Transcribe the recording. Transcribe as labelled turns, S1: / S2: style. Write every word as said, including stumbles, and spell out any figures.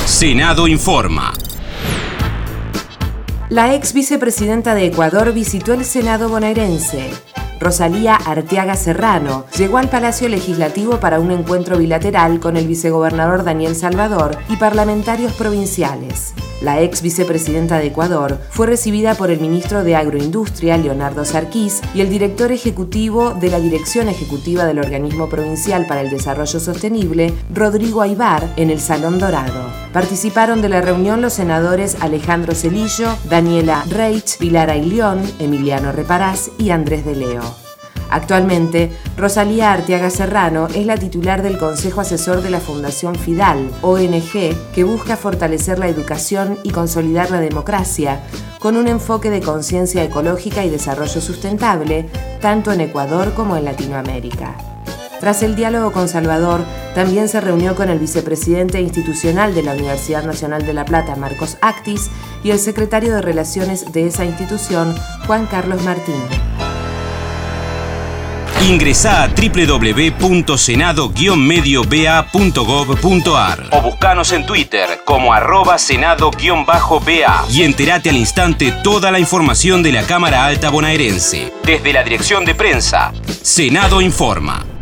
S1: Senado Informa.
S2: La ex vicepresidenta de Ecuador visitó el Senado bonaerense. Rosalía Arteaga Serrano llegó al Palacio Legislativo para un encuentro bilateral con el vicegobernador Daniel Salvador y parlamentarios provinciales. La ex vicepresidenta de Ecuador fue recibida por el ministro de Agroindustria, Leonardo Sarquís, y el director ejecutivo de la Dirección Ejecutiva del Organismo Provincial para el Desarrollo Sostenible, Rodrigo Aybar, en el Salón Dorado. Participaron de la reunión los senadores Alejandro Celillo, Daniela Reich, Pilar Ayllón, Emiliano Reparás y Andrés de Leo. Actualmente, Rosalía Arteaga Serrano es la titular del Consejo Asesor de la Fundación Fidal, O N G, que busca fortalecer la educación y consolidar la democracia, con un enfoque de conciencia ecológica y desarrollo sustentable, tanto en Ecuador como en Latinoamérica. Tras el diálogo con Salvador, también se reunió con el vicepresidente institucional de la Universidad Nacional de La Plata, Marcos Actis, y el secretario de Relaciones de esa institución, Juan Carlos Martín.
S1: Ingresá a doble u doble u doble u punto senado guion medio b a punto gov punto a r o buscanos en Twitter como arroba senado-b a y entérate al instante toda la información de la Cámara Alta bonaerense. Desde la Dirección de Prensa, Senado Informa.